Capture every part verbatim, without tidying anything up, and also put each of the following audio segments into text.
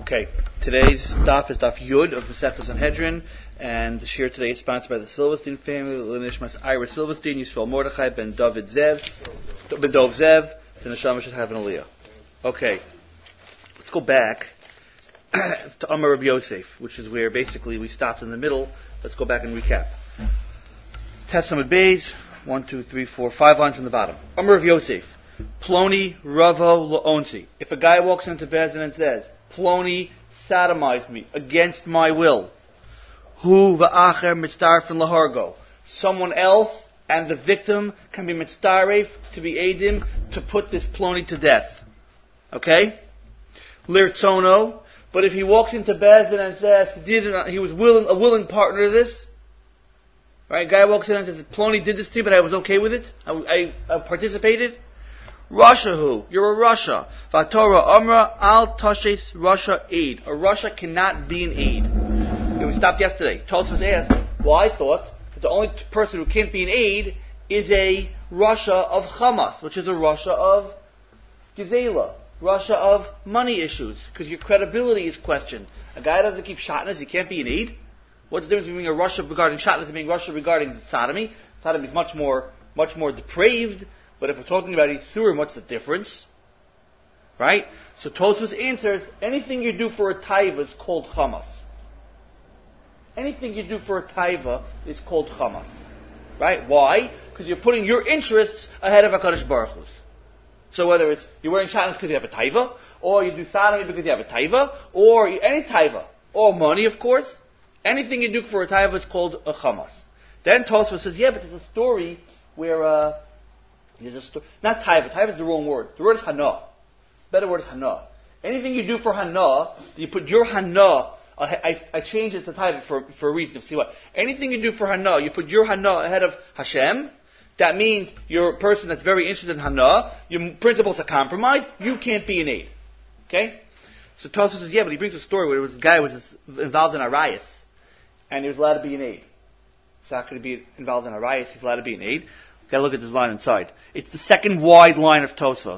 Okay, today's daf is daf Yud of Masechtas Sanhedrin, and the shir today is sponsored by the Silverstein family, L'nishmas Ira Silverstein, Yisrael Mordechai, Ben David Zev, Ben Dov Zev, the Neshama should have an aliyah. Okay, let's go back to Amar Rabbi Yosef, which is where basically we stopped in the middle. Let's go back and recap. Testament Bays, one, two, three, four, five lines from the bottom. Amar Rabbi Yosef, Ploni Ravo La'onsi. If a guy walks into Bezdin and says, Ploni sodomized me against my will. Hu va'acher mitzdarfen lahargo. Someone else and the victim can be mitzdaref to be aidim to put this Ploni to death. Okay? Lirtzono. But if he walks into Bezdin and says he did it, he was willing, a willing partner to this, right? Guy walks in and says, Ploni did this to you, but I was okay with it. I, I, I participated. Russia who? You're a Russia. Vatorah Amra al Tashes Russia aid. A Russia cannot be an aid. Okay, we stopped yesterday. Tosfos asked, well, I thought that the only person who can't be an aid is a Russia of Hamas, which is a Russia of Gezela, Russia of money issues, because your credibility is questioned. A guy doesn't keep shotnas, he can't be an aid. What's the difference between a Russia regarding shotnas and being Russia regarding sodomy? Sodomy is much more, much more depraved. But if we're talking about Yisurim, what's the difference? Right? So Tosfos answers, anything you do for a taiva is called chamas. Anything you do for a taiva is called chamas. Right? Why? Because you're putting your interests ahead of HaKadosh Baruch Hu's. So whether it's you're wearing shatnez because you have a taiva, or you do sodomy because you have a taiva, or any taiva, or money, of course, anything you do for a taiva is called a chamas. Then Tosfos says, yeah, but there's a story where... Uh, There's a sto- not taiva. Taiva is the wrong word. The word is hana. Better word is hana. Anything you do for hana, you put your hana. I, I, I changed it to taiva for, for a reason. See what? Anything you do for hana, you put your hana ahead of Hashem. That means you're a person that's very interested in hana. Your principles are compromised. You can't be an aid. Okay? So Tosfos says, yeah, but he brings a story where there was a guy who was involved in a riot, and he was allowed to be an aid. He's not going to be involved in a riot. He's allowed to be an aid. Got to look at this line inside. It's the second wide line of Tosfos.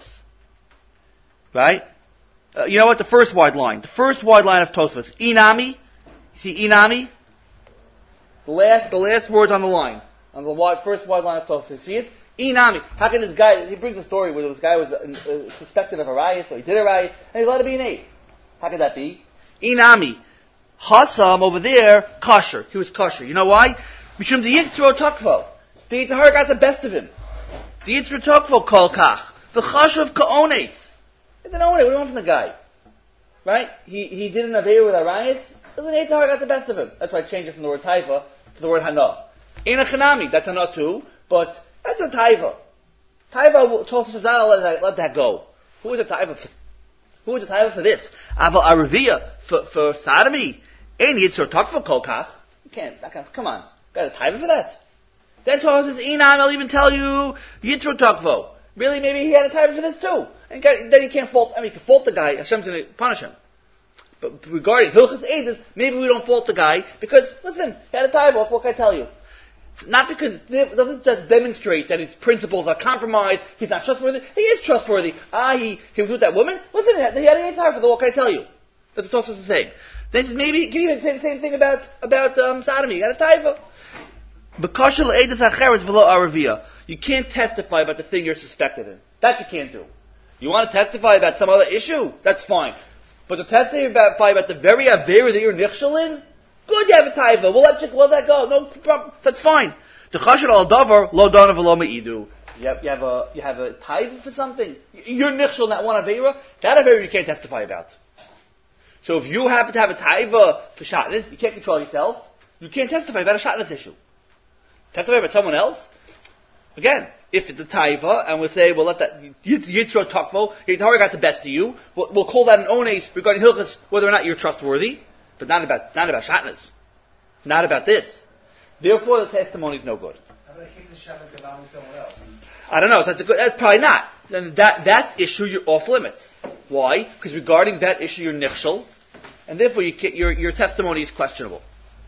Right? Uh, you know what? The first wide line. The first wide line of Tosfos. Inami. You see Inami? The last, the last words on the line. On the wide, first wide line of Tosfos. You see it? Inami. How can this guy, he brings a story where this guy was uh, suspected of a riot, or he did a riot, and he's allowed to be an aid. How could that be? Inami. Hassam over there, kosher. He was kosher. You know why? Mishum de Yitzro Takvo. The Yetzer Hara got the best of him. The Yitzro Tokvo kol kach. The chashav ka'ones. He didn't own it. What do you want from the guy? Right? He he did an aveir with Arayis. The Yetzer Hara got the best of him. That's why I changed it from the word taiva to the word hana. In a chanami, that's hana too, but that's a taiva. Taiva, Tosfos says, I'll let that, let that go. Who is a taiva for? Who is a taiva for this? Aval aravia for for sodomy. Ain't Yitzro Tokvo kol kach. You can't. That can't. Come on. Got a taiva for that? Then Torah says, Inam, I'll even tell you, Yitro Takvo. Really, maybe he had a time for this too. And then he can't fault, I mean, he can fault the guy, Hashem's going to punish him. But regarding Hilchas Eidos, maybe we don't fault the guy, because, listen, he had a time, what can I tell you? Not because it doesn't just demonstrate that his principles are compromised, he's not trustworthy. He is trustworthy. Ah, he, he was with that woman? Listen, he had a time for the, what can I tell you? That's what Tosfos is saying. Then he says, maybe he can even say the same thing about, about um, sodomy. He had a taiva. You can't testify about the thing you're suspected in. That you can't do. You want to testify about some other issue? That's fine. But to testify about, about the very avera that you're nichshel in? Good, you have a taiva. We'll let you, we'll let go. No problem. That's fine. The chashad al davar lo dana v'lo me'idu. You have, you have a, you have a taiva for something? You're nichshel in that one avera? That avera you can't testify about. So if you happen to have a taiva for shatnez, you can't control yourself, you can't testify about a shatnez issue. Testify about someone else? Again, if it's a taiva, and we'll say, we'll let that, Yitzro Takvo, Yetzer Hara got the best of you, we'll, we'll call that an ones regarding Hilchas, whether or not you're trustworthy, but not about, not about shatnez. Not about this. Therefore, the testimony is no good. How about if the shatnez involving someone else? I don't know, so that's, a good, that's probably not. Then that, that issue, you're off limits. Why? Because regarding that issue, you're nichshel, and therefore you can't, your, your testimony is questionable.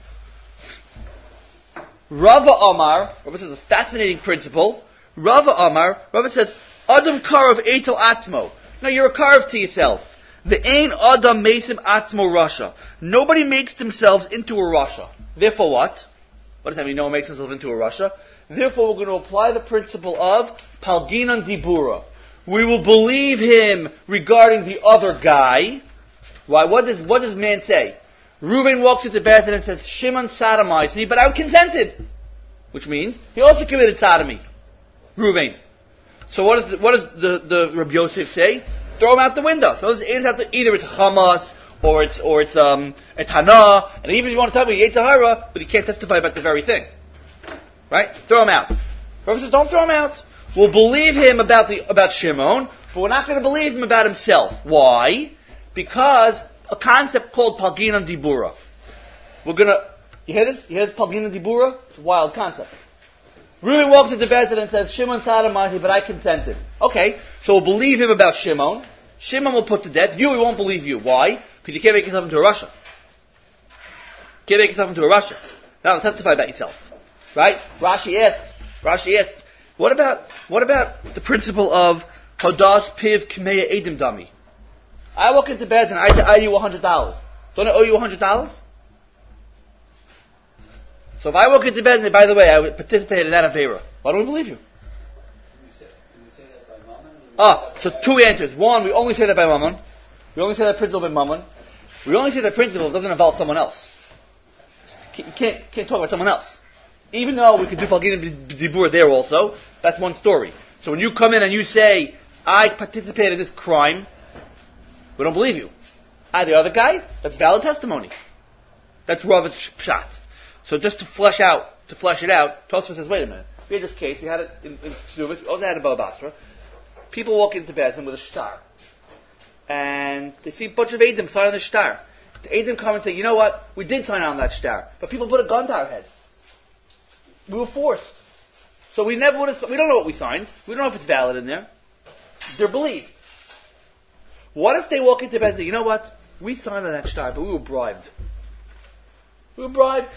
Rava Amar, Rava says a fascinating principle. Rava Amar, Rava says, Adam Karav Eitel Atzmo. Now you're a carve to yourself. The Ein Adam Mesim Atzmo Rasha. Nobody makes themselves into a Rasha. Therefore what? What does that mean? No one makes himself into a Rasha. Therefore we're going to apply the principle of Palginan Dibura. We will believe him regarding the other guy. Why? What does, what does man say? Reuven walks into Beth and says, Shimon sodomized me, but I'm contented. Which means, he also committed sodomy. Reuven. So what does the, what does the, the Rabbi Yosef say? Throw him out the window. So either it's Hamas, or it's, or it's, um, a Tana, and even if you want to tell me Yetzer Hara, but he can't testify about the very thing. Right? Throw him out. Rabbi says, don't throw him out. We'll believe him about the, about Shimon, but we're not going to believe him about himself. Why? Because a concept called Palginan Dibura. We're going to, you hear this? You hear this Palginan Dibura? It's a wild concept. Reuben walks into bed and says, Shimon sodomized me, but I consented. Okay, so we'll believe him about Shimon. Shimon will put to death. You, we won't believe you. Why? Because you can't make yourself into a Russia. You can't make yourself into a Russia. Now, testify about yourself. Right? Rashi asks, Rashi asks, what about, what about the principle of Hodas Piv Kmeya Edim Dami? I walk into bed and I say, I owe you one hundred dollars. Don't I owe you one hundred dollars? So if I walk into bed and, by the way, I participated in that Avera, why don't we believe you? Do we say, do we say that by Mammon? Ah, so two answers. One, we only say that by Mammon. We only say that principle by Mammon. We only say that principle doesn't involve someone else. You can't, can't talk about someone else. Even though we could do Palginan Dibur there also, that's one story. So when you come in and you say, I participated in this crime, we don't believe you. I, the other guy, that's valid testimony. That's Rav's pshat. So just to flesh out, to flesh it out, Tosfos says, wait a minute. We had this case, we had it in, in Ksubis, we also had it in Baba Basra. People walk into Bethlehem with a star. And they see a bunch of Eidim sign on the star. The Eidim come and say, you know what? We did sign on that star. But people put a gun to our head. We were forced. So we never would have, we don't know what we signed. We don't know if it's valid in there. They're believed. What if they walk into bed and say, you know what? We signed on that star, but we were bribed. We were bribed.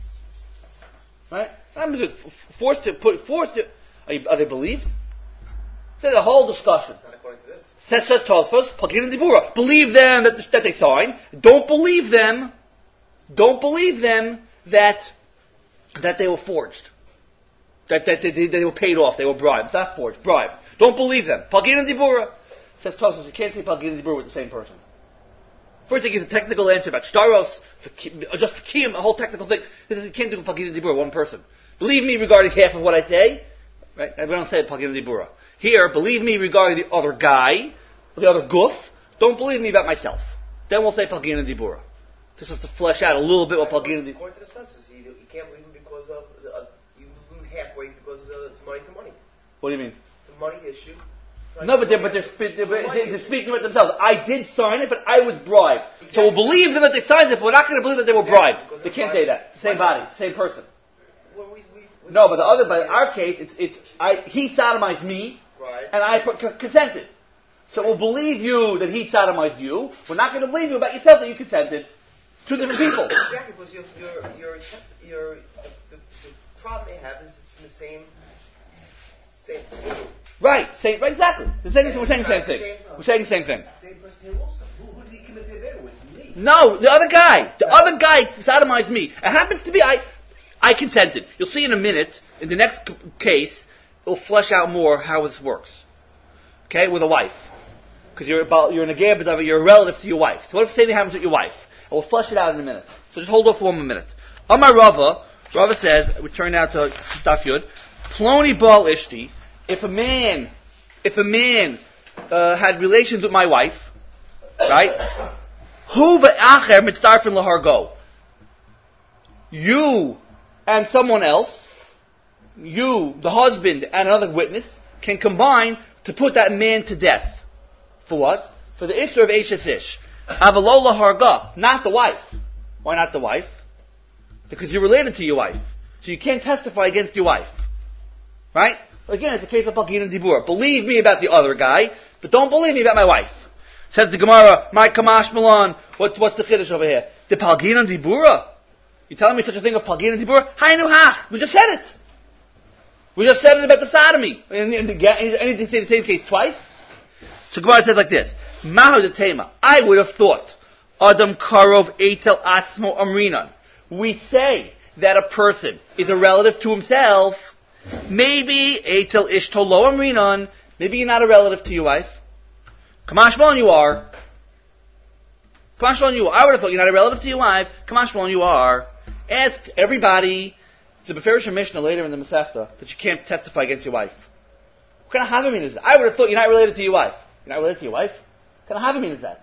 Right? I'm just forced to put, forced to, are, you, are they believed? Say the whole discussion. Not according to this. Says, says Tosfos, Palginan Dibura. Believe them that, that they signed. Don't believe them, don't believe them that that they were forged. That, that they, they, they were paid off, they were bribed. It's not forged, bribed. Don't believe them. Palginan Dibura. Says Tosfos, you can't say Palginan Dibura with the same person. First he gives a technical answer about Shtaros, just the Kiyum, a whole technical thing. You can't do Palginan Dibura, one person. Believe me regarding half of what I say. Right? We don't say Palginan Dibura. Here, believe me regarding the other guy, the other goof. Don't believe me about myself. Then we'll say Palginan Dibura. Just to flesh out a little bit what Palginan Dibura. According to the census, you, you can't believe him because of the, uh, you believe him halfway because uh, it's money to money. What do you mean? It's a money issue. Right? No, but they're but they're, they're, they're, they're speaking about themselves. I did sign it, but I was bribed. Exactly. So we'll believe them that they signed it, but we're not going to believe that they were exactly, bribed. They can't say that. The same body, same person. Well, we, we, we no, but the other, but in our case, it's it's I he sodomized me. Right. And I c- consented. So we'll believe you that he sodomized you. We're not going to believe you about yourself that you consented. Two different people. Exactly, because your your your your the, the, the problem they have is it's in the same same. Right. Same. Right. Exactly. The same, we're saying the same thing. Same, no. We're saying the same thing. Same person here also. Who, who did he commit the affair with? Me. No, the other guy. The other guy sodomized me. It happens to be I. I consented. You'll see in a minute in the next c- case. It'll flesh out more how this works. Okay, with a wife. Because you're about, you're in a gabadava, you're a relative to your wife. So what if something happens with your wife? And we'll flesh it out in a minute. So just hold off for one minute. Amar Rava, Rava says, we turn now to Daf Yud, Ploni Baal Ishti, if a man, if a man uh, had relations with my wife, right? Hu ve'acher mitzdarfin lahargo. You and someone else, you, the husband, and another witness can combine to put that man to death. For what? For the Isra of Eshes Ish. Avalola Harga, not the wife. Why not the wife? Because you're related to your wife. So you can't testify against your wife. Right? Again, it's a case of Palginan Dibur. Believe me about the other guy, but don't believe me about my wife. Says the Gemara, my Kamash Milan, what, what's the Chiddush over here? The Palginan Dibura? You telling me such a thing of Palginan Dibura? Hainu hach, we just said it. We just said it about the sodomy. And, and, and, and, and say the same case twice? So Gemara says like this. Mahu detema. I would have thought. Adam karov etel atzmo amrinan. We say that a person is a relative to himself. Maybe etel ishto lo amrinan. Maybe you're not a relative to your wife. Kamashmon you are. Kamashmon you are. I would have thought you're not a relative to your wife. Kamashmon you are. Ask everybody. It's a Beferish Mishnah later in the Masechta that you can't testify against your wife. What kind of Havamim is that? I would have thought you're not related to your wife. You're not related to your wife? What kind of Havamim is that?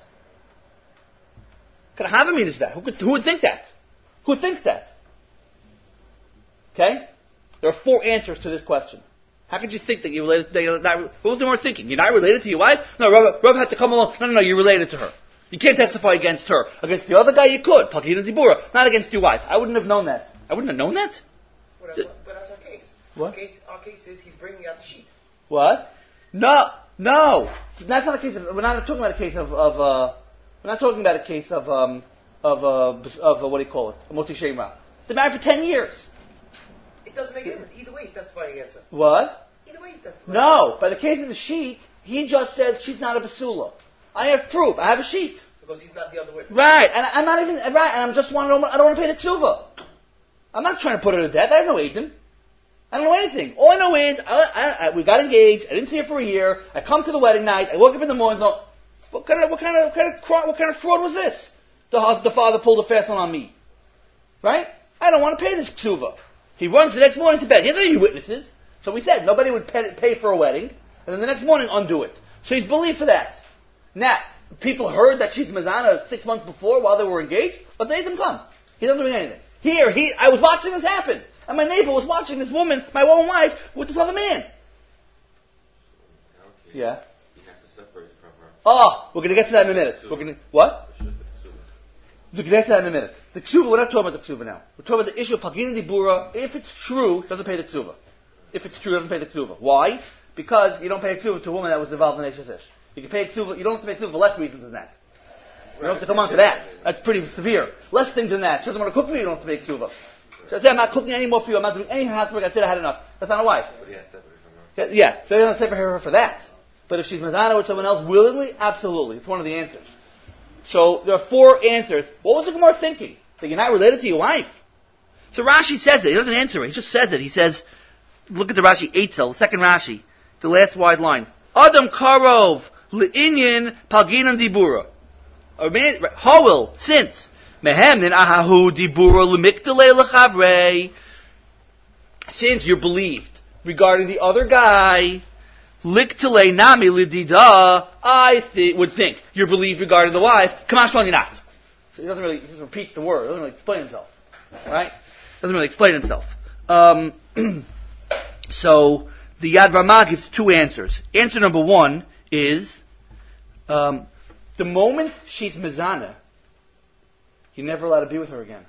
What kind of Havamim is that? Who, could, who would think that? Who thinks that? Okay? There are four answers to this question. How could you think that you're related? That you're not, what was the more thinking? You're not related to your wife? No, Rav, Rav had to come along. No, no, no, you're related to her. You can't testify against her. Against the other guy you could. Palkina Dibura. Not against your wife. I wouldn't have known that. I wouldn't have known that? But that's, but that's our case. What? Our case, our case is he's bringing out the sheet. What? No, no. That's not a case of, we're not talking about a case of, of uh, we're not talking about a case of, um, of, uh, of, uh, what do you call it? A Moti Shemra. They're married for ten years. It doesn't make a difference. Either way he's testifying against her. What? Either way he's testifying. No, by the case of the sheet, he just says she's not a basula. I have proof. I have a sheet. Because he's not the other witness. Right, and I'm not even, right, and I'm just want to, I don't want to pay the tshuva. I'm not trying to put her to death. I have no Aiden. I don't know anything. All I know is, I, I, I, we got engaged, I didn't see her for a year, I come to the wedding night, I woke up in the morning, so, what kind of, what kind of, what kind of, what kind of fraud was this? The, hus- the father pulled a fast one on me. Right? I don't want to pay this tshuva. He runs the next morning to bed. He has any witnesses. So we said, nobody would pay, pay for a wedding, and then the next morning undo it. So he's believed for that. Now, people heard that she's Mazana six months before while they were engaged, but they didn't come. He's not doing anything. Here, he, I was watching this happen. And my neighbor was watching this woman, my own wife, with this other man. Okay. Yeah. He has to separate from her. Oh, we're going to get to that in a minute. We're going to, what? We're going to get to that in a minute. The ksuva, we're not talking about the ksuva now. We're talking about the issue of Pagina Dibura. If it's true, it doesn't pay the ksuva. If it's true, it doesn't pay the ksuva. Why? Because you don't pay a ksuva to a woman that was involved in Eshes Ish. You can pay a ksuva, you don't have to pay a ksuva for less reasons than that. You don't have to come on to that. That's pretty severe. Less things than that. She doesn't want to cook for you, you don't have to pay a ksuva. She says, I'm not cooking anymore for you, I'm not doing any housework, I said I had enough. That's not a wife. But he has to separate from her. Yeah, so he doesn't separate her for that. But if she's mazana with someone else willingly, absolutely. It's one of the answers. So there are four answers. What was the Gemara thinking? That you're not related to your wife. So Rashi says it. He doesn't answer it. He just says it. He says, look at the Rashi Eitzel, the second Rashi, the last wide line. Adam karov le'inyan palginan dibura. Howil, since mehemnin ahahu dibura lemikdale lechavrei. Since you're believed regarding the other guy, liktale nami lidida, I th- would think you're believed regarding the wife. Kamashman, you're not. So he doesn't really he doesn't repeat the word. He doesn't really explain himself. Right? Doesn't really explain himself. Um, so the Yad Ramah gives two answers. Answer number one is um, the moment she's mizana, you're never allowed to be with her again.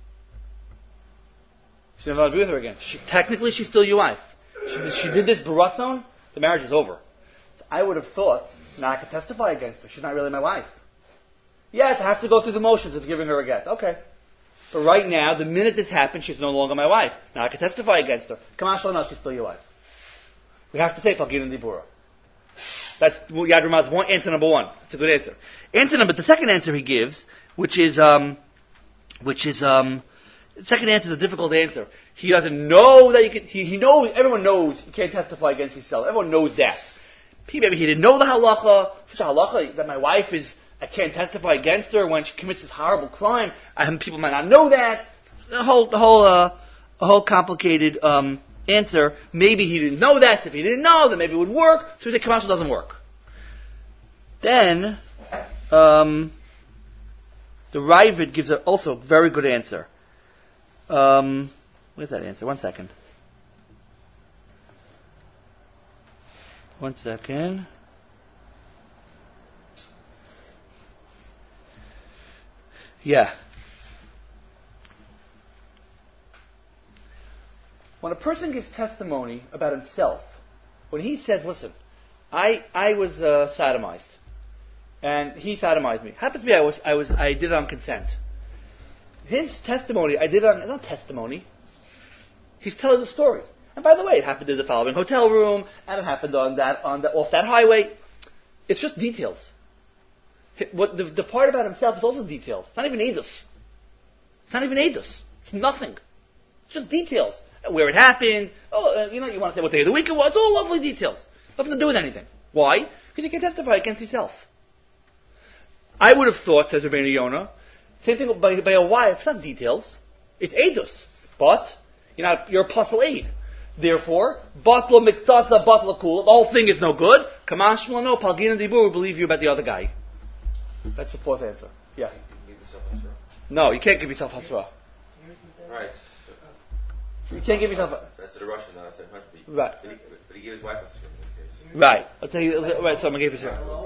She's never allowed to be with her again. She, technically, she's still your wife. She, she did this baratzon, the marriage is over. I would have thought, now I could testify against her. She's not really my wife. Yes, I have to go through the motions of giving her a get. Okay. But right now, the minute this happened, she's no longer my wife. Now I can testify against her. Come on, no, she's still your wife. We have to say Palgin and Dibura. That's Yad Ramah's one answer number one. That's a good answer. Answer number the second answer he gives, which is um, which is um, the second answer is a difficult answer. He doesn't know that you can. He, he knows. Everyone knows you can't testify against yourself. Everyone knows that. He, maybe he didn't know the halacha. Such a halacha that my wife is. I can't testify against her when she commits this horrible crime. And people might not know that. The whole, the whole, uh, a whole complicated um, answer. Maybe he didn't know that. So if he didn't know, then maybe it would work. So he said, Kamashal doesn't work. Then, um, the Ravid gives a also very good answer. Um, where's that answer? One second. One second. Yeah. When a person gives testimony about himself, when he says, listen, I I was uh, sodomized, and he sodomized me. Happens to be I was I was I did it on consent. His testimony, I did it on not testimony. He's telling the story. And by the way, it happened in the following hotel room, and it happened on that on the, off that highway. It's just details. What the, the part about himself is also details. It's not even edus. It's not even edus. It's nothing. It's just details. Where it happened. Oh, uh, you know, you want to say what day of the week it was. It's all lovely details. Nothing to do with anything. Why? Because you can't testify against yourself. I would have thought, says Rabbeinu Yonah, same thing by, by a wife. It's not details. It's edus. But you're not. You're a puzzle aid. Therefore, batla miktasa batla kula. The whole thing is no good. Kamash no palgin dibur will believe you about the other guy. That's the fourth answer. Yeah. You can give yourself hasra. No, you can't give yourself hasra. Right. You can't give yourself. A, That's to the Russian, not the country. Right. But he, but he gave his wife hasra in this case. Right. I'll tell you. Right. So I'm gonna give you hasra.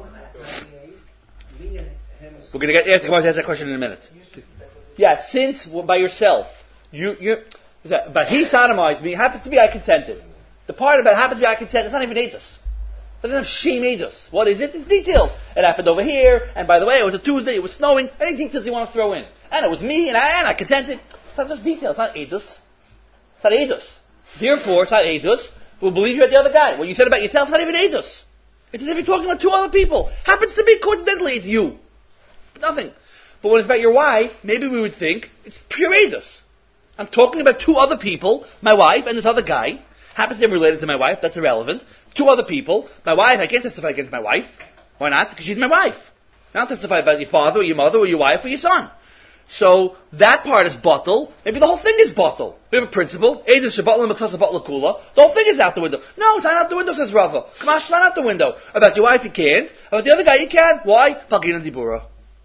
We're gonna get ask, ask that question in a minute. Yeah. Since well, by yourself, you you. That, but he sodomized me. Happens to be I consented. The part about happens to be I consented. It's not even edus. It doesn't have shame edus. What is it? It's details. It happened over here. And by the way, it was a Tuesday. It was snowing. Any details you want to throw in? And it was me. And I and I consented. It's not just details. It's not edus. It's not edus. Therefore, it's not edus. We'll believe you at the other guy. What you said about yourself is not even edus. It's as if you're talking about two other people. Happens to be coincidentally it's you. Nothing. But when it's about your wife, maybe we would think it's pure edus. I'm talking about two other people, my wife and this other guy. Happens to be related to my wife, that's irrelevant. Two other people. My wife, I can't testify against my wife. Why not? Because she's my wife. I don't testify about your father or your mother or your wife or your son. So, that part is bottle. Maybe the whole thing is bottle. We have a principle. Eidus shebatl l'maksasa batl kula. The whole thing is out the window. No, it's not out the window, says Rava. Kamash, it's not out the window. About your wife, you can't. About the other guy, you can. Why? Palgin dibura.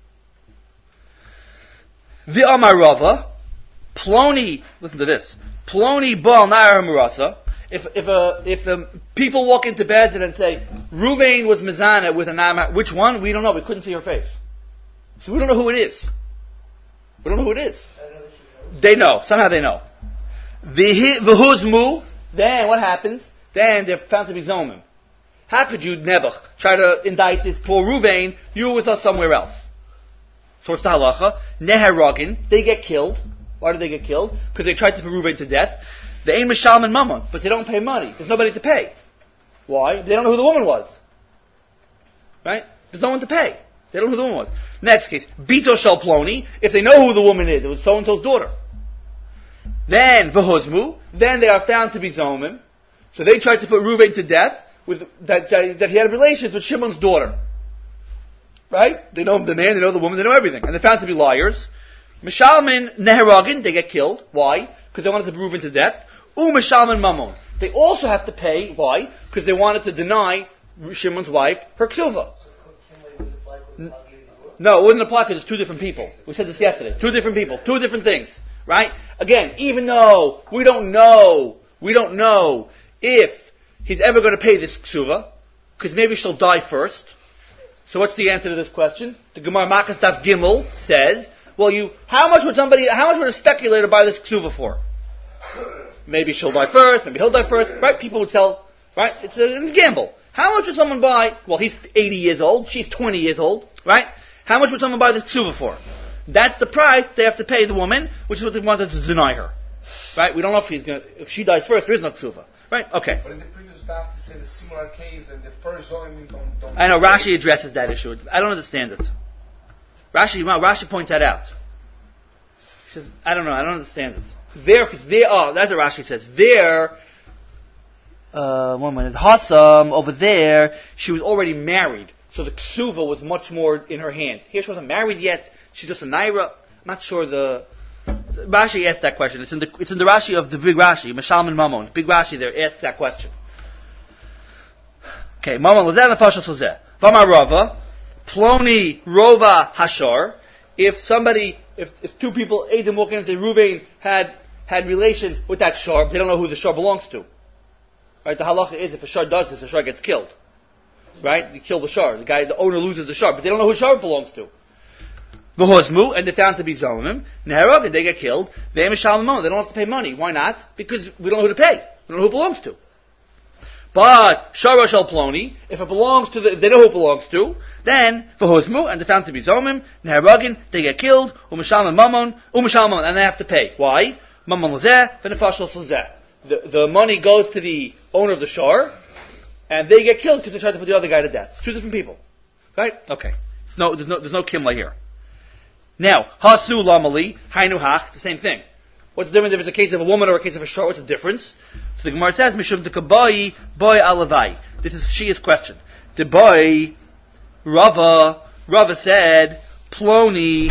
The Amar Rava. Ploni, listen to this. Ploni bal na'ar murasa. If if a if a, people walk into bed and say Ruvain was mizana with a na'ar, which one? We don't know. We couldn't see her face, so we don't know who it is. We don't know who it is. They know somehow. They know. The v'huzmu. Then what happens? Then they're found to be zomim. How could you Nebuch try to indict this poor Ruvain? You were with us somewhere else. So it's the halacha. Neheragin. They get killed. Why did they get killed? Because they tried to put Ruvain to death. They ain't Mishal and Mammon, but they don't pay money. There's nobody to pay. Why? They don't know who the woman was. Right? There's no one to pay. They don't know who the woman was. Next case, Bito Shal Ploni. If they know who the woman is, it was so-and-so's daughter. Then, V'huzmu. Then they are found to be Zomim. So they tried to put Ruvain to death with that, that he had relations with Shimon's daughter. Right? They know the man, they know the woman, they know everything. And they're found to be liars. Mishalmin Neheragin, they get killed. Why? Because they wanted to prove him to death. U Mishalmin Mammon. They also have to pay. Why? Because they wanted to deny Shimon's wife her ksuva. No, it wouldn't apply because it's two different people. We said this yesterday. Two different people. Two different things. Right? Again, even though we don't know, we don't know if he's ever going to pay this ksuva, because maybe she'll die first. So what's the answer to this question? The Gemara Makas Daf Gimel says, well, you, how much would somebody, how much would a speculator buy this ksuva for? Maybe she'll die first, maybe he'll die first, right? People would tell, right? It's a, it's a gamble. How much would someone buy, well, he's eighty years old, she's twenty years old, right? How much would someone buy this ksuva for? That's the price they have to pay the woman, which is what they wanted to deny her. Right? We don't know if he's gonna, if she dies first, there is no ksuva. Right? Okay. But in the previous daf, they said a similar case, and the first only don't, don't... I know, Rashi addresses that issue. I don't understand it. Rashi, well, Rashi points that out. He says, I don't know, I don't understand it. There, because there are, that's what Rashi says, there, uh, one minute, Hassam, over there, she was already married, so the ksuva was much more in her hands. Here she wasn't married yet, she's just a naira. I'm not sure the, Rashi asked that question. It's in the, it's in the Rashi of the big Rashi, Mishalman Mammon. Big Rashi there asks that question. Okay, Mammon, Lazeh, Nefashah, Sozeh. Vamar Rava, Ploni, Rova, Hashar. If somebody, if, if two people, Adam walk in and say, Ruvain had, had relations with that shar, they don't know who the shar belongs to. Right? The halacha is, if a shar does this, the shar gets killed. Right? You kill the shar. The guy, the owner loses the shar, but they don't know who the shar belongs to. V'hozmu, and they're found to be zonim. Neherag, and they get killed. They mishal mamon. They don't have to pay money. Why not? Because we don't know who to pay. We don't know who it belongs to. But shara shel ploni, if it belongs to the, if they know who it belongs to, then v'hozmu, and they're found to be zomim. Neheragin, they get killed. Umishal mamon, umishal mamon, and they have to pay. Why? Mamon lazeh, v'nefashal lazeh. The the money goes to the owner of the shar, and they get killed because they tried to put the other guy to death. It's two different people, right? Okay. There's no, there's no, there's no kimla here. Now, hasu lamali, hainu hach, it's the same thing. What's the difference if it's a case of a woman or a case of a shor? What's the difference? So the Gemara says, mishum dekabai, boy alavai. This is Shia's question. The boy, Rava, Rava said, ploni,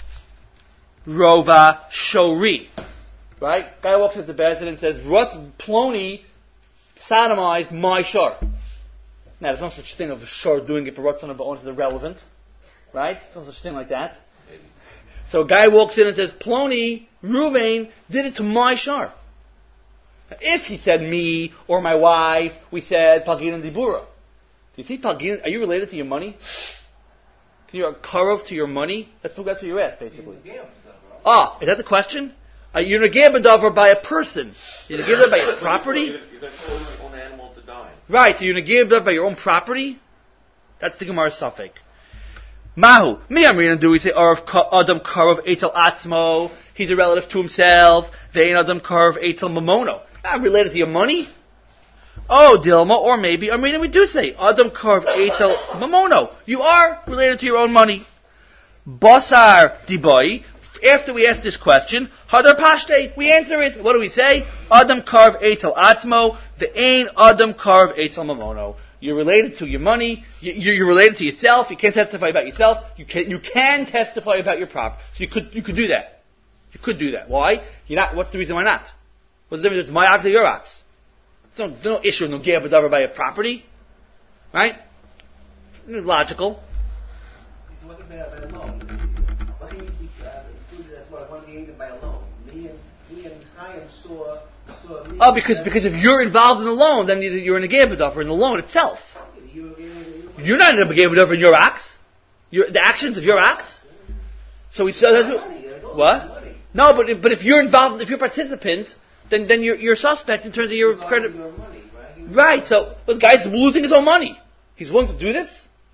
rova, shori. Right? Guy walks into bed and says, Russ, ploni, sodomized my shor. Now, there's no such thing of a shor doing it for Ratzon but only the relevant. Right? There's no such thing like that. So a guy walks in and says, Ploni, Ruvain, did it to my shor. If he said me or my wife, we said Pagin and Dibura. Do you see Pagin? Are you related to your money? Can you a karov to your money? That's what that's what you asked, basically. Ah, is that the question? Are you negay b'davar by a person? You're negay b'davar by your property? You're going to cause your own animal to die. Right, so you're negay b'davar by your own property? That's the Gemara Safek. Mahu, mi amrina, do we say Adam karov etel atzmo? He's a relative to himself. Vein Adam karov etel mamono. Not related to your money. Oh, Dilma, or maybe amrina, we do say Adam karov etel mamono. You are related to your own money. Basar dibai. After we ask this question, Hadar Pashte, we answer it. What do we say? Adam karv etel atzmo, the ain Adam karv etel mamono. You're related to your money. You're related to yourself. You can't testify about yourself. You can you can testify about your property. So you could you could do that. You could do that. Why? You're not. What's the reason why not? What's the difference? It's my ox or your ox. There's no, no issue of no gea b'davar by your property, right? It's logical. What about by a loan? Why can you be included as well? One being by a loan. Me and me and Chaim saw. Oh, because because if you're involved in the loan, then you're in a gea b'davar in the loan itself. You're not in a gea b'davar in your ox. You're, the actions of your ox. So we said that's what? No, but if, but if you're involved, if you're a participant, then then you're you're suspect in terms of your credit. Right. So well, the guy's losing his own money. He's willing to do this.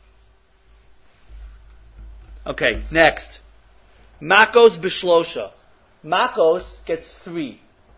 Okay. Next, Makos b'shlosha. Makos gets three.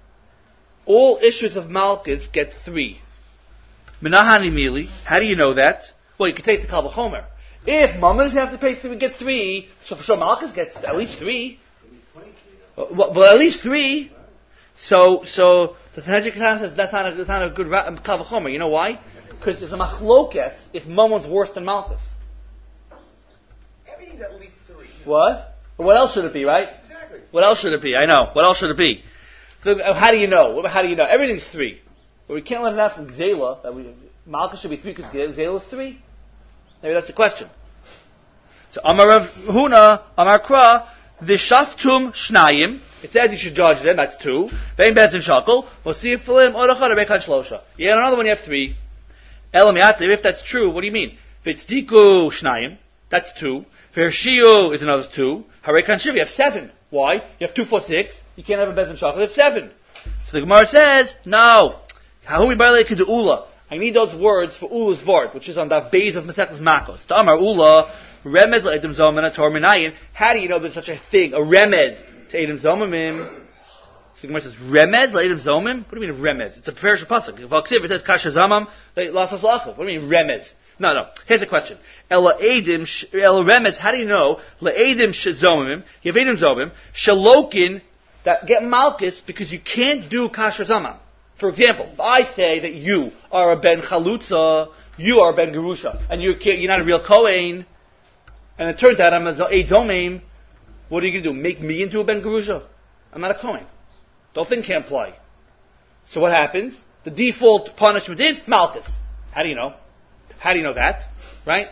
All issues of Malchus get three. Minahani Mili, how do you know that? Well, you can take the Kal V'chomer. If Mammon doesn't have to pay three, get three, so for sure Malchus gets at least three. Well, well at least three. So, so, the Sanhedrin says that's not a, that's not a good um, Kal V'chomer. You know why? Because there's a machlokes if Mammon's worse than Malchus. Everything's at least three. What? Well, what else should it be, right? Exactly. What else should it be? I know. What else should it be? So, how do you know? How do you know? Everything's three. But we can't let it out from Gzela. That we, Malchus should be three because Gzela is three. Maybe that's the question. So, Amar Rav Huna, Amar Kra, Vishaftum Shnayim. It says you should judge them. That's two. Vein Bezin Shakel. Mosif Filim Orachad Rebekhan Shlosha. You had another one. You have three. Elamiativ. If that's true, what do you mean? Vitzdiku Shnayim. That's two. Vershiu is another two. Harekan Shiv. You have seven. Why? You have two, four, six. You can't have a Bezin Shakel. You have seven. So the Gemara says, no. Hahumi Barlei Kedu Ula. I need those words for Ula's Vort, which is on the base of Masechtas Makos. Ta'amar Ula, Remez L'Edem Zomim Tor Minayin. How do you know there's such a thing, a Remez to Edem Zomim? So the Gemara says, Remez L'Edem Zomim? What do you mean Remez? It's a Perish Pasuk. If Aksiv, it says Kasher Zamam, Lasos Lachov. What do you mean Remez? No, no. Here's a question. Ela Edim, Ela Remez, how do you know? L'Edim Shezomim, you have Edem Zomim, Shalokin, that get Malchus because you can't do Kasher Zamam. For example, if I say that you are a Ben Chalutza, you are a Ben Gerusha, and you can't, you're not a real Kohen, and it turns out I'm a Domim, what are you going to do? Make me into a Ben Gerusha? I'm not a Kohen. The whole thing can't play. So what happens? The default punishment is Malchus. How do you know? How do you know that? Right?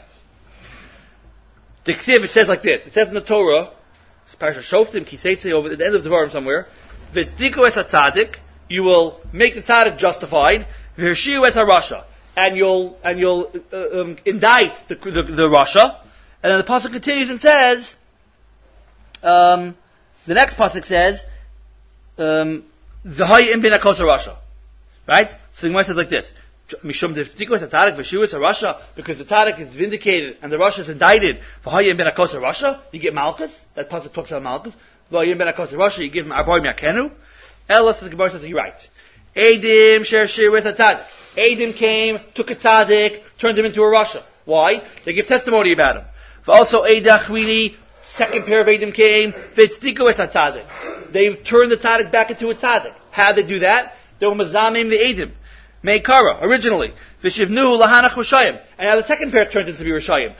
The Ksiv, it says like this. It says in the Torah, it's Parashat Shoftim, Kiseitze, over at the end of the Devarim somewhere, V'tzdiku es hatzadik, you will make the tzaddik justified, v'hirshiu es harasha, and you'll and you'll uh, um, indict the, the the rasha, and then the pasuk continues and says, um, the next pasuk says, um, v'hay im bin akos harasha, right? So the Gemara says like this: Mishum dev'tzdiku es tzaddik v'hirshiu es harasha, because the tzaddik is vindicated and the rasha is indicted. V'hay im bin akos harasha, you get malchus. That pasuk talks about malchus. V'hay im bin akos harasha, you give him arboi miakenu. Ella says the Gemara says you're right. Adim share shir with a tzaddik. Adim came, took a tzaddik, turned him into a rasha. Why? They give testimony about him. Also, Eidachrini, second pair of Eidim came. V'tzdiku es tzaddik. They've turned the tzaddik back into a tzaddik. How did they do that? They were mazamim the Eidim. Meikara, originally. V'shivnu lahanach rishayim. And now the second pair turns into be rishayim.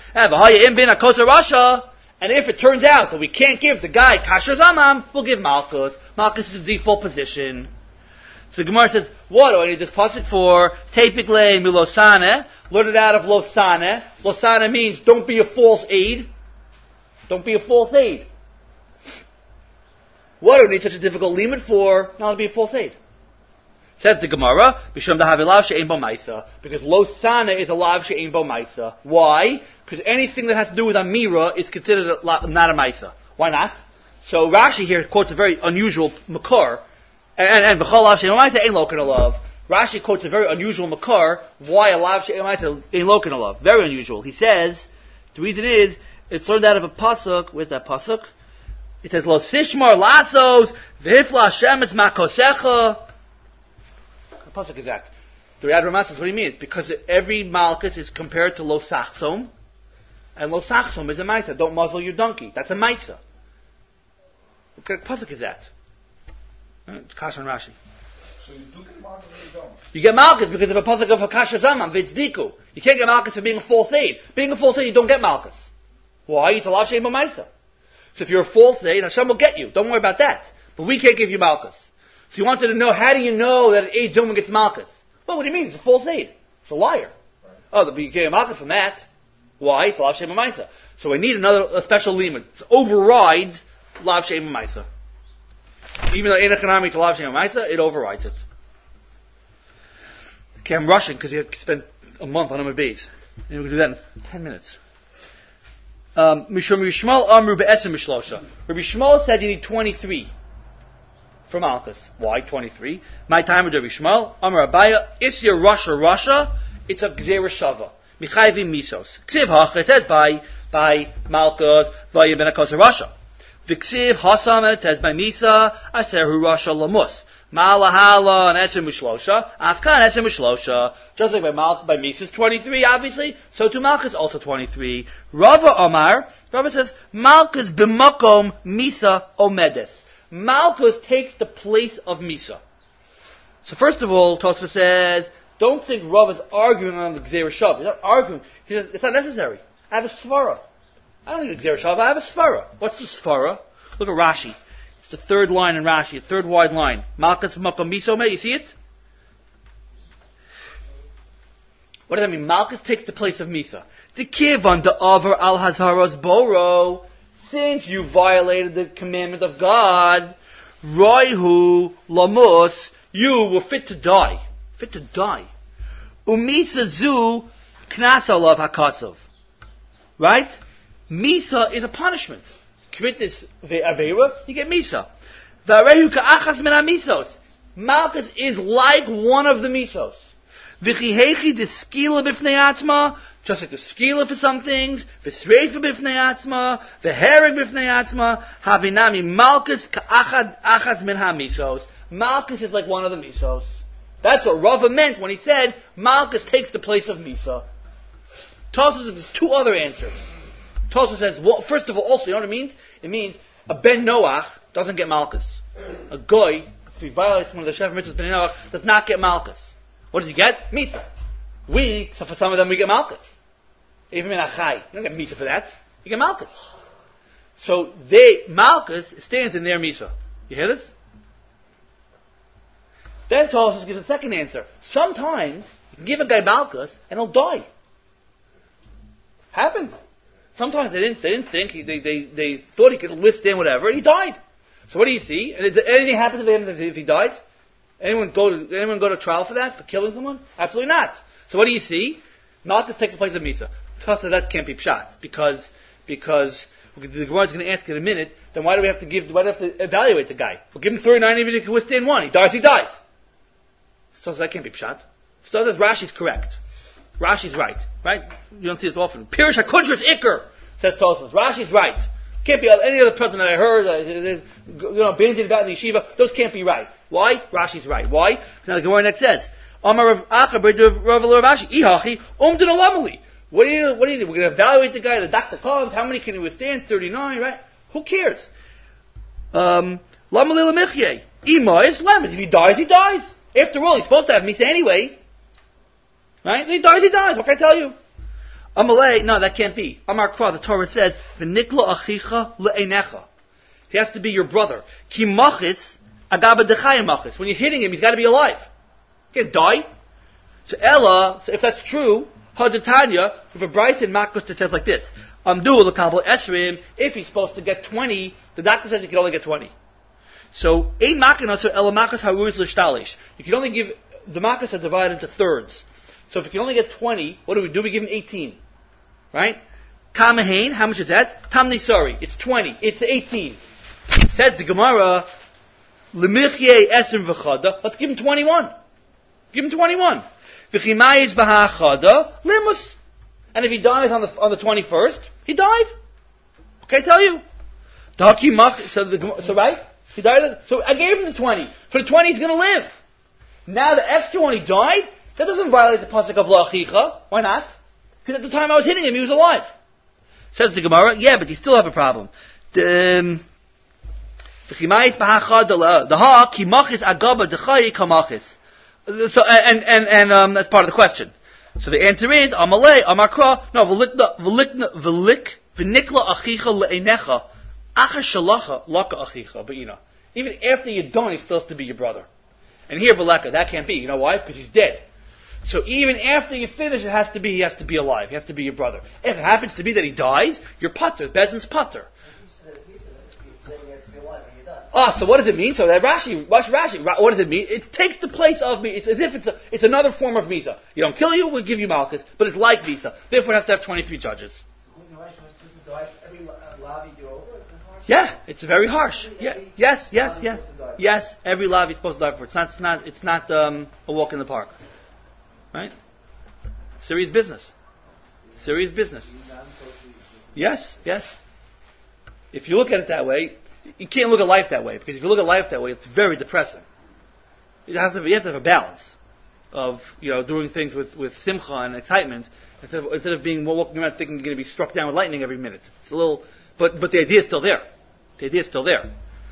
And if it turns out that we can't give the guy kasher zamam, we'll give malchus. Malchus is the default position. So the Gemara says, what do I need this pasuk for? Tepikle milosane. Learn it out of losane. Losane means don't be a false aid. Don't be a false aid. What do we need such a difficult limit for? Not to be a false aid. Says the Gemara, Bisham dahavilav she'ein bo ma'isa, because losane is a lav she'ein bo ma'isa. Why? Because anything that has to do with amira is considered a, not a ma'isa. Why not? So Rashi here quotes a very unusual makar. And and v'chol lav she'ein ma'isa ain't loken alav. Rashi quotes a very unusual makar. Why a lav she'ein ma'isa ain't loken alav? Very unusual. He says the reason is it's learned out of a pasuk. Where's that pasuk? It says lo sishmar lasos v'hifla shemetz makosecha. The pasuk is that. The Riyad Ramah says what do you mean? It's because every malchus is compared to lo sachsom, and lo sachsom is a ma'isa. Don't muzzle your donkey. That's a ma'isa. What kind of pasuk is that? It's Kash and Rashi. So you do get malchus or you don't? You get malchus because of a pasuk of Hakasha Zaman, Vitzdiku. You can't get malchus for being a false aid. Being a false aid, you don't get malchus. Why? It's a lav she'ein bo ma'isa. So if you're a false aid, Hashem will get you. Don't worry about that. But we can't give you malchus. So you wanted to know, how do you know that an aid woman gets malchus? Well, what do you mean? It's a false aid. It's a liar. Right. Oh, but you can't get malchus from that. Why? It's lav she'ein bo ma'isa. So we need another a special limit. It overrides lav she'ein bo ma'isa. Even though Einach Hanami to Lav She'ein bo ma'isa, it overrides it. Okay, I'm rushing because you have to spend a month on Amud Beis. And we can do that in ten minutes. Um, Mishum Yishmael Amru Be'esim Mishlosha. Rabbi Shmuel said you need twenty-three for Malchus. Why twenty-three? My time with Rabbi Shmuel. Amru Abaya, Isya Rasha Rasha, it's a Gzera Shava. Michayvim Misos. Ksiv Hach, it says by, by Malchus, Vaya Ben Akosa Rasha. Viksiv Hasam, and it says by Misa, Aserhu Rasha Lamus. Malahala and Eser Mishlosha, Afkan Eser Mishlosha. Just like by Mal- by Misa's twenty-three, obviously, so to Malchus also twenty-three. Rava Omar, Rava says, Malchus b'makom Misa omedes. Malchus takes the place of Misa. So first of all, Tosfos says, don't think Rav is arguing on the Gzera Shav. He's not arguing. He says, it's not necessary. I have a Svara. I don't need a Gzera Shav, I have a Svara. What's the Svara? Look at Rashi. It's the third line in Rashi, a third wide line. Malchus b'makom Misa omedes. You see it? What does that mean? Malchus takes the place of Misa. The kivan the over al hazaros boro. Since you violated the commandment of God, roihu lamus, you were fit to die, fit to die. Umisa zu knas alav hakasov. Right? Misa is a punishment. Commit this avera, you get Misa. Varehu ka'achas min ha-misos. Malchus is like one of the misos. V'chihechi de skila b'fnei atzma, just like the skila for some things, v'sreifa b'fnei atzma, v'hereg b'fnei atzma, havinami Malchus ka'achas min ha-misos. Malchus is like one of the misos. That's what Rava meant when he said Malchus takes the place of Misa. Tosfos says there's two other answers. Tosfos says, well, first of all, also, you know what it means? It means a Ben Noach doesn't get Malchus. A goy, if he violates one of the Shev Mitzvahs Ben Noach, does not get Malchus. What does he get? Misa. We, so for some of them, we get Malchus. Even in Achai, you don't get Misa for that. You get Malchus. So they, Malchus stands in their Misa. You hear this? Then Tosfos gives a second answer. Sometimes you can give a guy Malchus and he'll die. Happens. Sometimes they didn't. They didn't think. He, they, they they thought he could withstand whatever, and he died. So what do you see? Did anything happen to him if he died? Anyone go to anyone go to trial for that, for killing someone? Absolutely not. So what do you see? Malchus takes the place of Misa. Tosfos says that can't be pshat because because the Gemara is going to ask in a minute. Then why do we have to give? Why do we have to evaluate the guy? We'll give him thirty-nine even if he can withstand one. He dies. He dies. So that can't be pshat. So says Rashi's correct. Rashi's right, right? You don't see this often. Pirish HaKudros Iker, says Tosfos. Rashi's right. Can't be any other person that I heard, uh, you know, bandied about in the yeshiva. Those can't be right. Why? Rashi's right. Why? Now the Gemara next says, Amar Rav Acha B'Rav Rav Rashi Ihachi Umdin Alamali. What do you, what do you do? We're going to evaluate the guy, the doctor calls, how many can he withstand? thirty-nine, right? Who cares? Um, Lama Lila Michye. Ima is lemon. If he dies, he dies. After all, he's supposed to have Misa anyway. Right? If he dies, he dies. What can I tell you? Amalei, no, that can't be. Amar Kra, the Torah says, V'nikla achicha le'enecha. He has to be your brother. Ki machis, agaba dechaya machis. When you're hitting him, he's got to be alive. He can't die. So Ella, so if that's true, Hadatanya, if a Bryson Makos that says like this, Amdu l'kabel esrim, if he's supposed to get twenty, the doctor says he can only get twenty. So, ein makana, so Ella Makos haruz l'shtalish. You can only give, the Makos are divided into thirds. So if you can only get twenty, what do we do? We give him eighteen. Right? Kamahain, how much is that? Tamni sorry, it's twenty. It's eighteen. Says the Gemara, Lemichye esrim v'chada, let's give him twenty-one. Give him twenty-one. V'chimayis b'ha'achada, limus. And if he dies on the on the twenty-first, he died. Okay, I tell you. Daki mach, so, the, so right? He died, so I gave him the twenty. For the twenty, he's going to live. Now the extra one, he died, that doesn't violate the pasuk of la'achicha. Why not? Because at the time I was hitting him, he was alive. Says the Gemara, yeah, but you still have a problem. The um, ha kimachis agaba dechayi kamachis. So and and and um, that's part of the question. So the answer is amalei amakra no v'likna v'likna v'lik v'nikla achicha le'enecha achar shalacha laka achicha. But you know, even after you're done, he still has to be your brother. And here v'leka, that can't be. You know why? Because he's dead. So even after you finish, it has to be he has to be alive. He has to be your brother. If it happens to be that he dies, you're putter. Bezin's putter. Ah, so what does it mean? So that Rashi, watch Rashi. What does it mean? It takes the place of me. It's as if it's a, it's another form of Misa. You don't kill you, we'll give you Malchus, but it's like Misa. Therefore, it has to have twenty-three judges. Yeah, it's very harsh. Yeah, yes, yes, yes, yes. Every lavi is supposed to die for it. It's not. It's not. It's not um, a walk in the park, right? Serious business. Serious business. Yes, yes. If you look at it that way. You can't look at life that way, because if you look at life that way, it's very depressing. It has to have, you have to have a balance of, you know, doing things with, with simcha and excitement, instead of, instead of being walking around thinking you're going to be struck down with lightning every minute. It's a little, but, but the idea is still there. The idea is still there.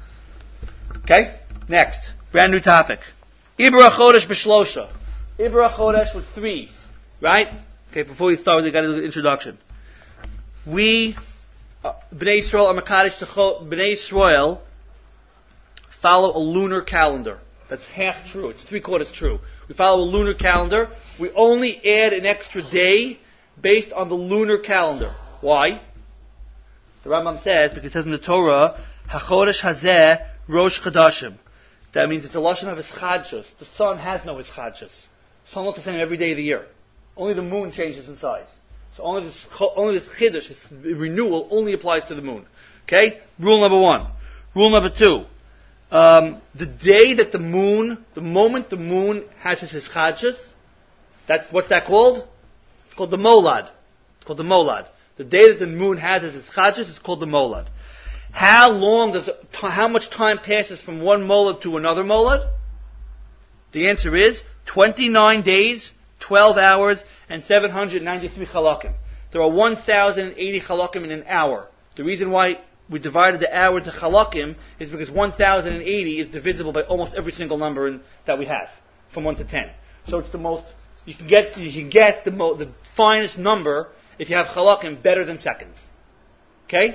Okay? Next. Brand new topic. Ibra Chodesh B'Shlosha. Ibra Chodesh with three. Right? Okay, before we start, we've got to do the introduction. We... Uh, Bnei Yisrael are Makadosh to Bnei Yisrael follow a lunar calendar. That's half true. It's three quarters true. We follow a lunar calendar. We only add an extra day based on the lunar calendar. Why? The Rambam says, because it says in the Torah, HaChodesh Hazeh Rosh Chodashim. That means it's a lashon of Ischadshus. The sun has no Ischadshus. The sun looks the same every day of the year. Only the moon changes in size. So only this, only this chiddush, this renewal, only applies to the moon. Okay? Rule number one. Rule number two. Um, the day that the moon, the moment the moon has its hischadshus, that's, what's that called? It's called the molad. It's called the molad. The day that the moon has its hischadshus is called the molad. How long does, how much time passes from one molad to another molad? The answer is twenty-nine days, twelve hours, and seven hundred ninety-three chalakim. There are one thousand eighty chalakim in an hour. The reason why we divided the hour into chalakim is because one thousand eighty is divisible by almost every single number in, that we have, from one to ten. So it's the most, you can get, you can get the, mo, the finest number if you have chalakim better than seconds. Okay?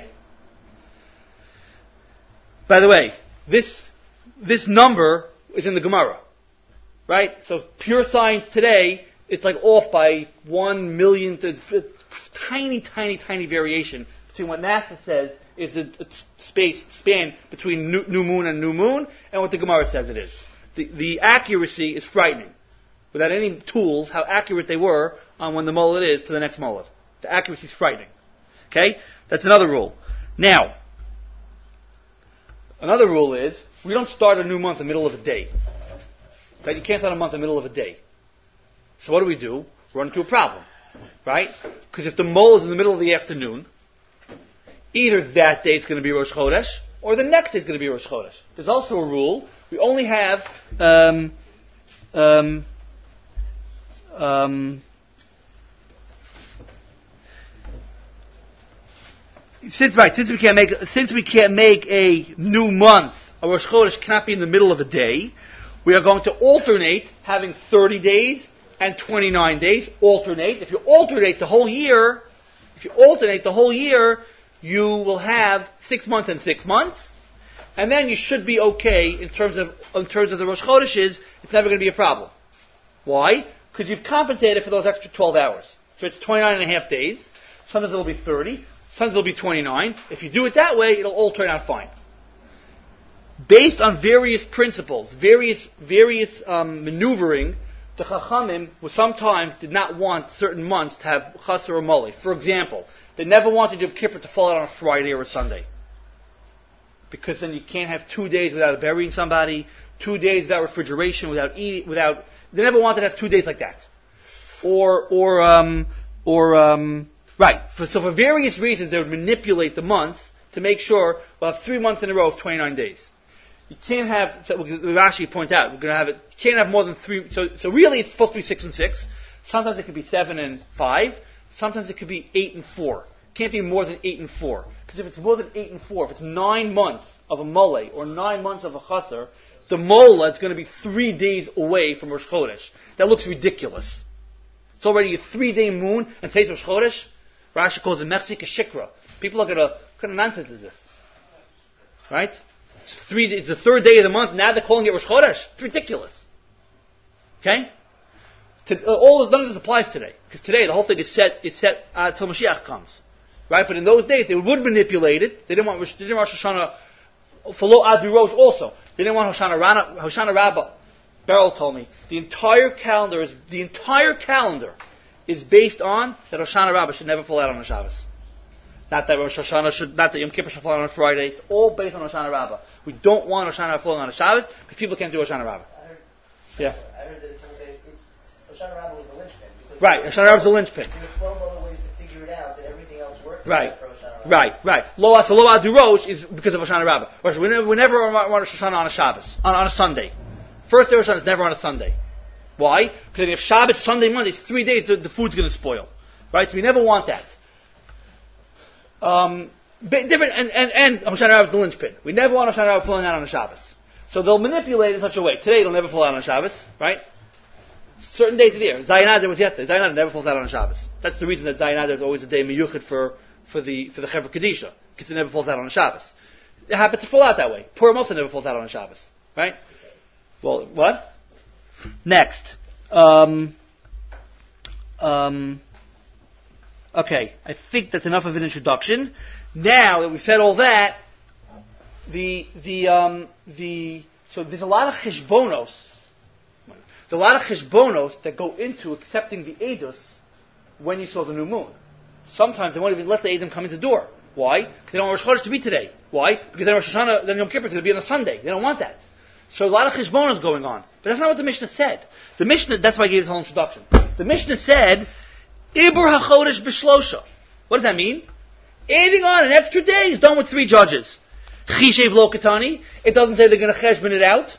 By the way, this, this number is in the Gemara. Right? So pure science today, it's like off by one millionth, tiny, tiny, tiny variation between what NASA says is a, a space span between new, new moon and new moon and what the Gemara says it is. The, the accuracy is frightening. Without any tools, how accurate they were on when the mullet is to the next mullet. The accuracy is frightening. Okay? That's another rule. Now, another rule is, we don't start a new month in the middle of a day. Okay? You can't start a month in the middle of a day. So what do we do? Run into a problem, right? Because if the mole is in the middle of the afternoon, either that day is going to be Rosh Chodesh, or the next day is going to be Rosh Chodesh. There's also a rule. We only have um, um, um, since right, since we can't make since we can't make a new month, a Rosh Chodesh cannot be in the middle of a day. We are going to alternate having thirty days and twenty-nine days. Alternate. If you alternate the whole year, if you alternate the whole year, you will have six months and six months, and then you should be okay in terms of in terms of the Rosh Chodeshes. It's never going to be a problem. Why? Because you've compensated for those extra twelve hours. So it's twenty-nine and a half days. Sometimes it'll be thirty. Sometimes it'll be twenty-nine. If you do it that way, it'll all turn out fine. Based on various principles, various various um, maneuvering, the Chachamim sometimes did not want certain months to have Chaser or Mole. For example, they never wanted Yom Kippur to fall out on a Friday or a Sunday. Because then you can't have two days without burying somebody, two days without refrigeration, without eating, without... They never wanted to have two days like that. Or, or, um, or, um, right. For, so for various reasons, they would manipulate the months to make sure we'll have three months in a row of twenty-nine days. You can't have, so we actually point out, we're going to have it, you can't have more than three, so, so really it's supposed to be six and six. Sometimes it could be seven and five. Sometimes it could be eight and four. It can't be more than eight and four. Because if it's more than eight and four, if it's nine months of a mole or nine months of a chaser, the mola is going to be three days away from Rosh Chodesh. That looks ridiculous. It's already a three-day moon, and today's Rosh Chodesh. Rashi calls it Mechzik Shikra. People look at a, what kind of nonsense is this? Right? It's three. It's the third day of the month. Now they're calling it Rosh Chodesh. It's ridiculous. Okay? To, uh, all none of this applies today, because today the whole thing is set. Is set uh, till Mashiach comes, right? But in those days they would manipulate it. They didn't want. They didn't want Rosh Hashanah for Lo Adu Rosh also. They didn't want Hoshana Rana, Hoshana Rabbah. Beryl told me the entire calendar is the entire calendar is based on that Hoshana Rabbah should never fall out on a Shabbos. Not that Rosh Hashanah should, not that Yom Kippur should fall out on a Friday. It's all based on Hoshana Rabbah. We don't want Hoshana Rabbah falling on a Shabbos because people can't do Hoshana Rabbah. I heard, Yeah. I heard that it's okay. Hoshana Rabbah was the linchpin. Right. Hoshana Rabbah is the linchpin. There were twelve other ways to figure it out that everything else worked. Right. For Hoshana Rabbah. Right. Right. Lo so Lo Adu Rosh is because of Hoshana Rabbah. Rosh, we never, we never want Rosh Hashanah on a Shabbos, on, on a Sunday. First day of Rosh Hashanah is never on a Sunday. Why? Because if Shabbos, Sunday, Monday, it's three days, the, the food's going to spoil. Right? So we never want that. Um, different, and, and, and Hoshana Rabbah is the linchpin. We never want Hoshana Rabbah falling out on a Shabbos. So they'll manipulate it in such a way. Today it'll never fall out on a Shabbos, right? Certain days of the year. Zayin Adar was yesterday. Zayin Adar never falls out on a Shabbos. That's the reason that Zayin Adar is always a day miyuchid for, for the, for the Chevra Kedisha. Because it never falls out on a Shabbos. It happens to fall out that way. Purim also never falls out on a Shabbos. Right? Well, what? Next. Um, um, okay, I think that's enough of an introduction. Now that we've said all that, the the um, the so there's a lot of cheshbonos. There's a lot of cheshbonos that go into accepting the edus when you saw the new moon. Sometimes they won't even let the edim come in the door. Why? Because they don't want Rosh Chodesh to be today. Why? Because then Rosh Hashanah, then Yom Kippur is going to be on a Sunday. They don't want that. So a lot of cheshbonos going on. But that's not what the Mishnah said. The Mishnah, that's why I gave the whole introduction. The Mishnah said, Ibur HaChodesh B'Shlosha. What does that mean? Adding on an extra day is done with three judges. Chishev Lo Katani. It doesn't say they're going to cheshbon it out.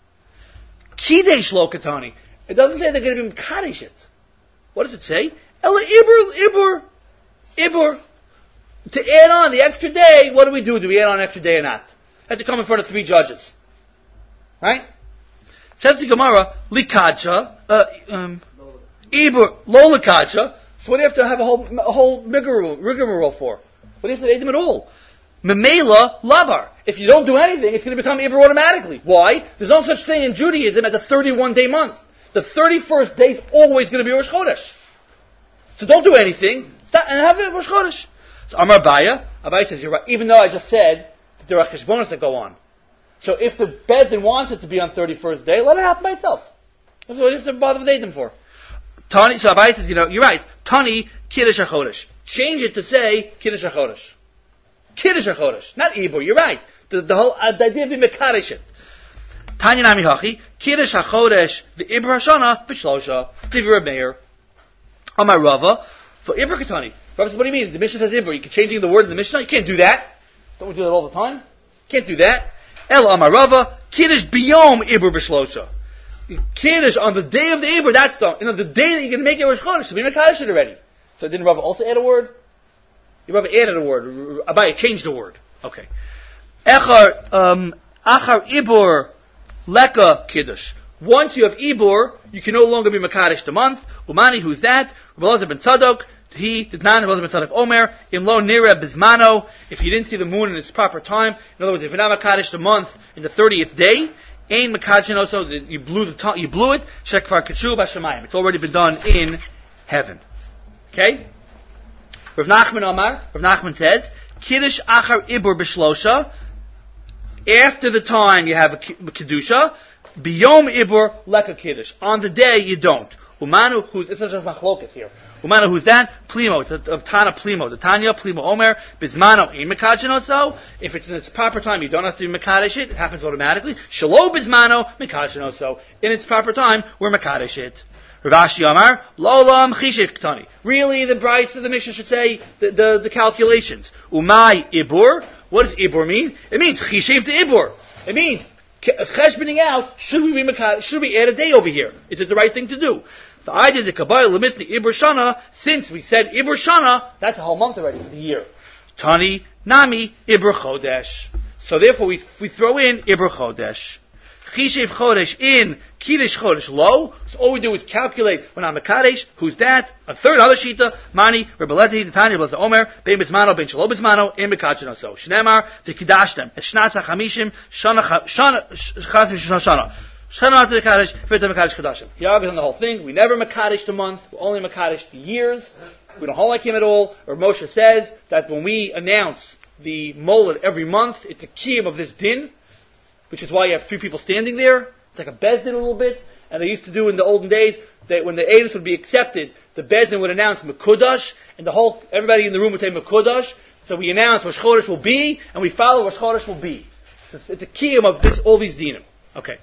Kidesh Lo Katani. It doesn't say they're going to be Mekadesh it. What does it say? Ela Ibur, Ibur, Ibur. To add on the extra day, what do we do? Do we add on an extra day or not? Have to come in front of three judges. Right? Says the Gemara, Likacha, uh, um, Ibur, Lo Likacha. So what do you have to have a whole, a whole rigmarole, rigmarole for? What do you have to aid them at all? Memela Lavar. If you don't do anything, it's going to become Ibur automatically. Why? There's no such thing in Judaism as a thirty-one day month. The thirty-first day is always going to be Rosh Chodesh. So don't do anything, and have it Rosh Chodesh. So Amar Abaya, Abaya says, you're right, even though I just said that there are cheshbonos that go on. So if the Bezdin wants it to be on thirty-first day, let it happen by itself. That's what you have to bother with them for. Tani, so Abaya says, you know, you're right. Tani, Kiddush HaChodesh. Change it to say Kiddush HaChodesh. Kiddush HaChodesh. Not Ibur, you're right. The, the whole, uh, the idea of being Mekadesh it. Tani Nami Hachi, Kiddush HaChodesh, the Ibur Hashana, B'Shlosha, Divi Reb Meir. Amar Rava, for Ibur Katani. Rava says, what do you mean? The Mishnah says Ibur. You can changing the word in the Mishnah? You can't do that. Don't we do that all the time? Can't do that. El Amar Rava, Kiddush Biyom Ibur B'Shlosha. Kiddush on the day of the Ibur, that's the, you know, the day that you're going to make it Rosh Chodesh, so be Mekadesh it already. So didn't Rava also add a word? Rava added a word. Abaye changed the word. Okay. Echar, um, achar ibur leka kiddush. Once you have ibur, you can no longer be makadesh the month. Umani, who's that? Rabbi Elazar ben Tzadok. He did not Rabbi Elazar ben Tzadok Omer. Imlo nira bismano. If you didn't see the moon in its proper time, in other words, if you're not makadesh the month in the thirtieth day, ain makadesh also that you blew the to- you blew it. Shekvar kachu b'shamayim. It's already been done in heaven. Okay. Rav Nachman Omar. Rav Nachman says, Kiddush achar ibur b'shlosha. After the time you have a kedusha, biyom ibur leka kiddush. On the day you don't. Umanu, who's it's such a machlokas here. Umanu, who's that? Plimo. It's a, a Tana Plimo. The Tanya Plimo Omer Bismano in Mekadesh so. If it's in its proper time, you don't have to Mekadesh it. It happens automatically. Shalo Bismano Mekadesh so. In its proper time, we're Mekadesh it. Rav Ashi Amar, Lolam Chishev Ktani. Really, the Brides of the Mishnah should say the, the, the calculations. Umay Ibur. What does Ibur mean? It means Chishev to Ibur. It means cheshboning out, should we be Mekad, should we add a day over here? Is it the right thing to do? The idea the Kabbalah Lemisni Ibur Shana, since we said Ibur Shana, that's a whole month already for the year. Tani Nami Ibur Chodesh. So therefore we we throw in Ibur Chodesh. Chishev Chodesh in Kiddush Chodesh Lo. So all we do is calculate when I'm Mekadesh, who's that? A third other Shita, Mani, Rebeleti, Tanya, Beleza Omer, Ben Bismano, Ben Shalo Bismano, in Mekadesh so. Shnemar, the Kiddashtem, Eshnat HaChamishim, Shana, Shana, Shana, Shana. Shana after the Mekadesh, Fita Mekadesh Chadashim. He argues on the whole thing. We never Mekadesh the month, we only Mekadesh the years. We don't hold like him at all. Or Moshe says that when we announce the Moled every month, it's a kiyum of this din, which is why you have three people standing there. It's like a bezdin a little bit. And they used to do in the olden days that when the edus would be accepted, the bezdin would announce Mekudash, and the whole everybody in the room would say Mekudash. So we announce Rosh Chodesh will be, and we follow Rosh Chodesh will be. So it's, it's a kiyum of this all these dinim. Okay.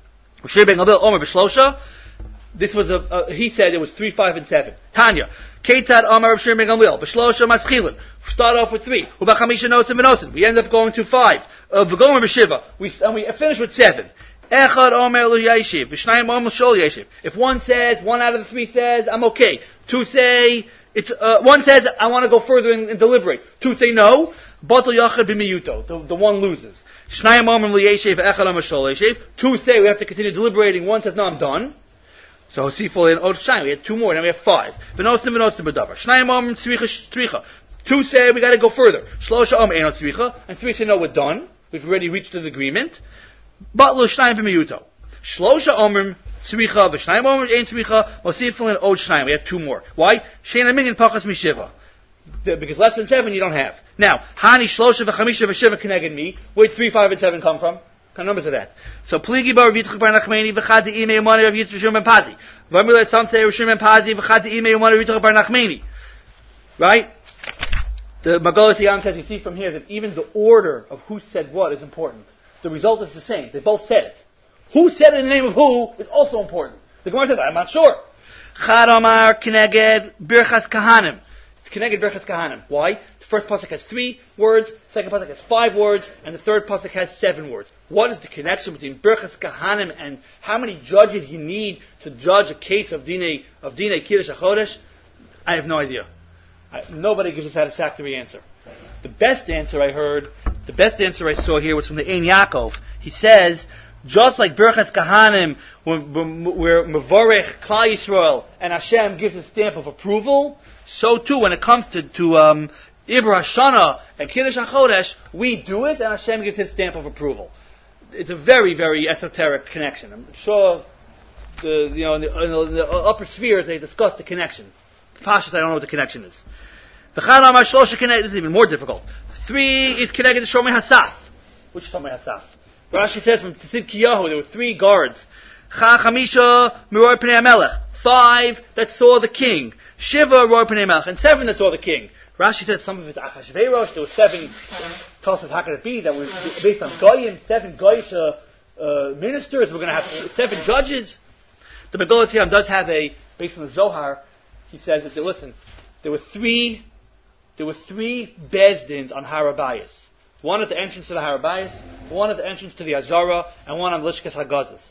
This was a, a he said it was three, five, and seven. Tanya. Ketzad Amar Rav Shimon ben Gamliel. B'shlosha Matzchilin. Start off with three. Ubachamisha Nosim Benosim. We end up going to five. V'gomer b'shiva. We and we finish with seven. Echad Omer Lu Yeshiv. V'shnayim Omer Shol Yeshiv. If one says, one out of the three says, I'm okay. Two say, it's uh, one says, I want to go further and, and deliberate. Two say no. Batal Yachad b'miyuto. The the one loses. Shnayim Omer Lu Yeshiv. Echad Omer Shol Yeshiv. Two say we have to continue deliberating. One says, no, I'm done. So Sifol in Od Shai, we had two more, now we have five. V'nosim v'nosim b'davar. Shnayim Omer Tzricha Tzricha. Two say we got to go further. Shlosha Omer Einot Tzricha. And three say no, we're done. We've already reached an agreement. Batlu Shnayim b'miyuto. Shlosha Omer Tzricha v'Shnayim Omer Ein Tzricha. Sifol in Od Shai, we have two more. Why? Sheina Minyan Pachas Mishiva. Because less than seven you don't have. Now, Hani Shlosha v'Chamisha v'Shiva Keneged me. Where'd three, five, and seven come from? What kind of numbers are that? So Pligi bar Rav Yitzchak bar Nachmani v'chad de'imei umani Rav Yitzchak ben Pazi. V'amrulay some say Rav Shimon ben Pazi v'chad de'imei umani Rav Yitzchak bar Nachmani. Right? The Magalas Yam says, you see from here that even the order of who said what is important. The result is the same. They both said it. Who said it in the name of who is also important. The Gemara says, I'm not sure. Chad Amar Keneged Birchas Kahanim. It's Keneged Birchas Kahanim. Why? The first pasuk has three words, the second pasuk has five words, and the third pasuk has seven words. What is the connection between Birchas Kahanim and how many judges you need to judge a case of Dinei of Dinei Kiddush HaChodesh? I have no idea. I, nobody gives a satisfactory answer. The best answer I heard, the best answer I saw here was from the Ein Yaakov. He says, just like Birchas Kahanim, where Mevorech Klal Yisrael and Hashem gives a stamp of approval, so too when it comes to to um, Ibur Hashana and Kiddush HaChodesh, we do it and Hashem gives his stamp of approval. It's a very, very esoteric connection. I'm sure the you know in the, in the upper spheres they discuss the connection. Pashas, I don't know what the connection is. The Chad Amar Shlosha Keneged, this is even more difficult. Three is Keneged the Shomei Hasaf. Which Shomei Hasaf? Rashi says from Tzidkiyahu there were three guards. Cha Chamisha Miroi Pnei HaMelech. Five that saw the king. Shiva Roi Pnei HaMelech. And seven that saw the king. Rashi says some of it's Achashverosh. There were seven. Tells us how could it be that was based on Goyim, seven Goyish uh, uh, ministers. We're going to have seven judges. The Megillah Tziyam does have a, based on the Zohar, he says that, listen, there were three, there were three bezdins on Har HaBayis. One at the entrance to the Har HaBayis, one at the entrance to the Azara, and one on Lishkas HaGazas.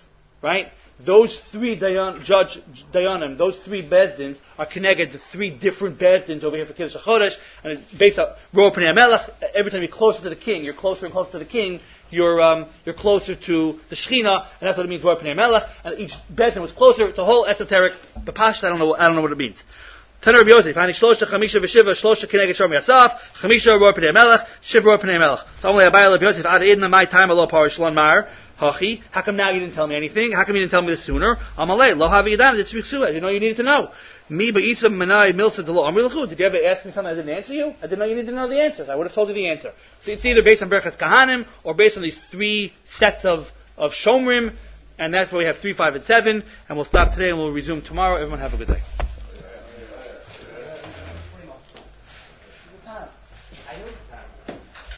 right? Those three dayan, judge dayanim, those three bezdins are connected to three different bezdins over here for Kiddush HaChodesh, and it's based on Roa Pnei HaMelech. Every time you're closer to the king, you're closer and closer to the king, you're um, you're closer to the Shechina, and that's what it means Roa Pnei HaMelech. And each bezdin was closer. It's a whole esoteric bepasht. I don't know. I don't know what it means. Taner Rabbi Yosef, Hani Shlosha Chamisha V'Shiva Shlosha Kineged Shor Miasaf Chamisha Roa Pnei HaMelech Shiv Roa Pnei HaMelech. So only Abayel Rabbi Yosef Ad Idna My Time Alo Parish Shlon Mar. Hachi, how come now you didn't tell me anything? How come you didn't tell me this sooner? Amalei, lo havi yadan, it's mitzvah. You know you needed to know. Me ba'isa manai milsa de lo amri l'chu. Did you ever ask me something I didn't answer you? I didn't know you needed to know the answers. I would have told you the answer. So it's either based on Berachas Kahanim or based on these three sets of, of Shomrim, and that's why we have three, five, and seven. And we'll stop today and we'll resume tomorrow. Everyone have a good day.